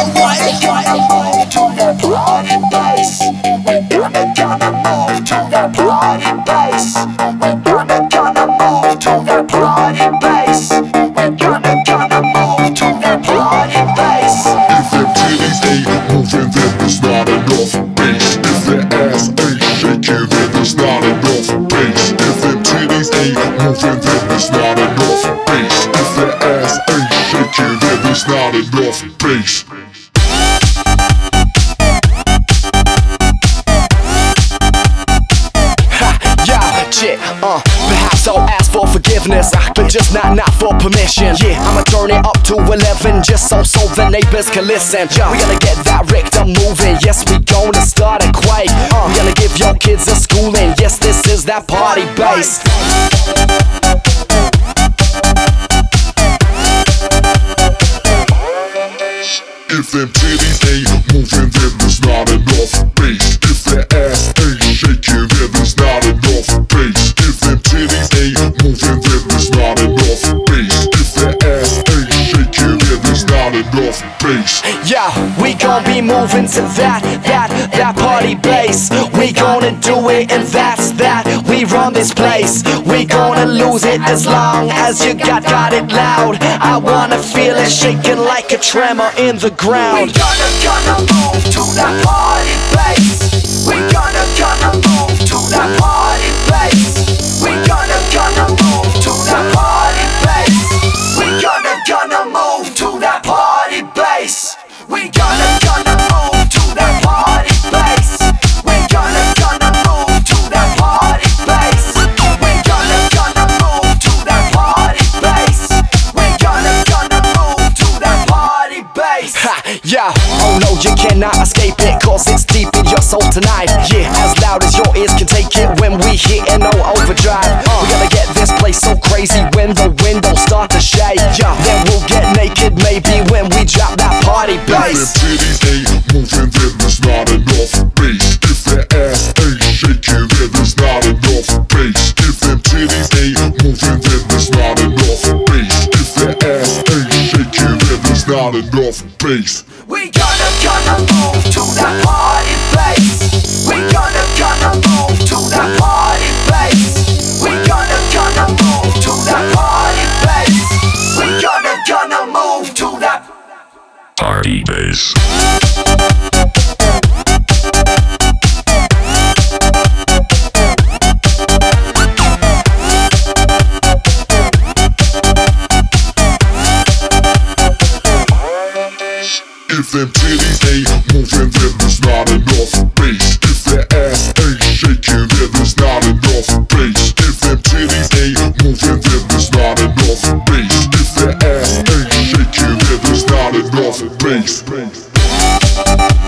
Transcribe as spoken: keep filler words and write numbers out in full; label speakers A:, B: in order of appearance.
A: But just not, not for permission. Yeah, I'ma turn it up to eleven just so, so the neighbors can listen. Yeah, we gonna get that Richter moving. Yes, we gonna start a quake. uh, We gonna give your kids a schooling. Yes, this is that party bass.
B: If them titties ain't moving, then there's not enough bass. If that ass ain't shaking, then there's not enough bass. If them titties ain't moving, then there's not enough bass. If that ass ain't shaking, then there's not enough bass.
A: Yeah, we gon' be moving to that, that, that party bass. We gonna do it and that's that. We run this place. We gonna lose it as long as you got, got it loud. I wanna feel it shaking like a tremor in the ground.
C: We gonna, gonna move to that party bass. We gonna, gonna move to that party bass. We gonna, gonna move to that party bass. We gonna, gonna move to that party bass. We gonna, gonna move to that party bass. We gonna, gonna move to that party bass. We gonna, gonna move to that party bass. We gonna, gonna move to that party bass.
A: Ha, yeah, oh no, you cannot escape it, cause it's deep in your soul tonight. Yeah, as loud as your ears can take it when we hit in no overdrive. uh, We gotta get this place so crazy when the windows start to shake. Yeah, then we'll get naked maybe when we drop that party bass.
B: If them titties ain't moving, then there's not enough bass. If that ass ain't shaking, then there's not enough bass. If them titties ain't moving, then there's not enough bass. If that ass ain't shaking, then there's not enough bass.
C: We gonna, gonna move to that party bass. We gonna, gonna move to that party bass. We gonna, gonna move to that party bass. We gonna, gonna move to that
B: party bass. If them titties ain't moving, then there's not enough bass. If that ass ain't shaking, then there's not enough bass. If them titties ain't moving, then there's not enough bass. If that ass ain't shaking, then there's not enough bass.